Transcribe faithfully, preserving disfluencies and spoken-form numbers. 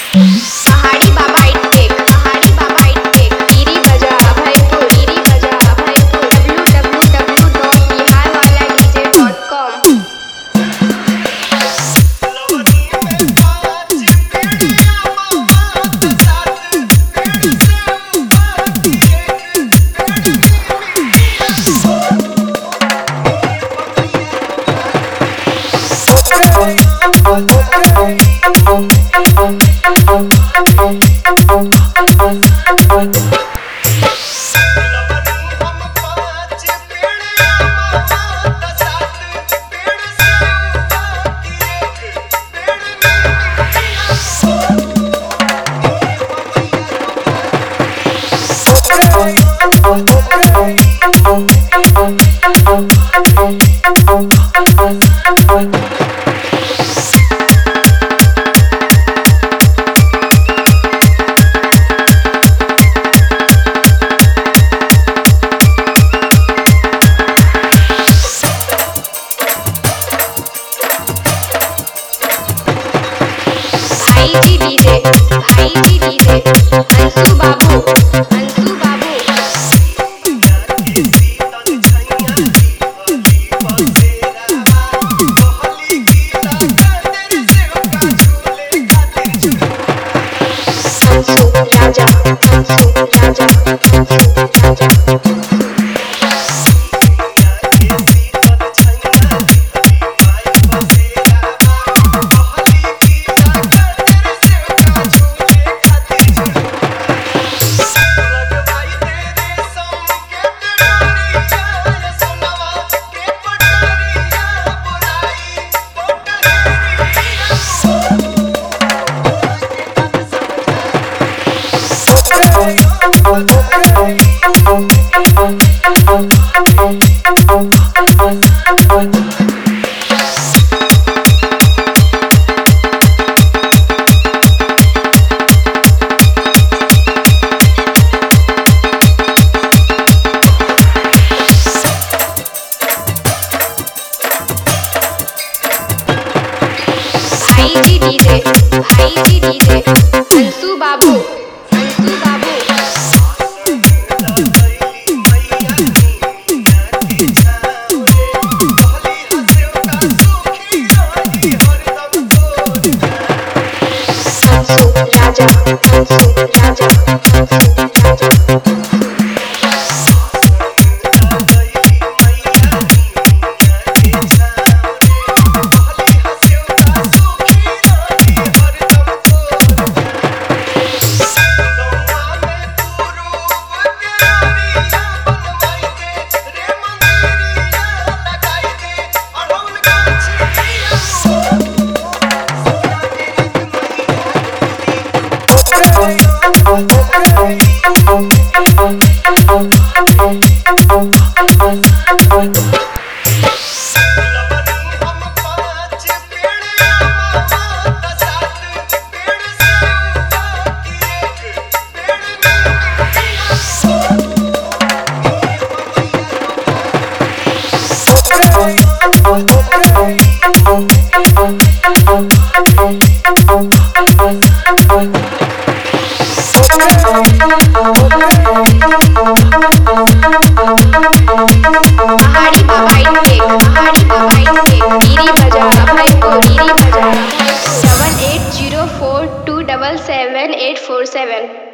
पहाड़ी बाबा इटकेक पहाड़ी बाबा इटकेक गिरी बजा अभयपुर गिरी बजा Abhaypur W W W dot Bihar वाला डीजे डॉट कॉम। भाई जी डीजे भाई जी डीजे अंशु बाबू अंशु बाबू अंशु राजा अंशु राजा अंशु राजा भाई जी डीजे भाई जी डीजे अंशु बाबू अंशु बाबू अंशु राजा अंशु राजा अंशु राजा पहाड़ी बाबा इटकेक पहाड़ी बाबा इटकेक गिरी बजा अभयपुर गिरी बजा double eight zero four two double seven eight four सेवन।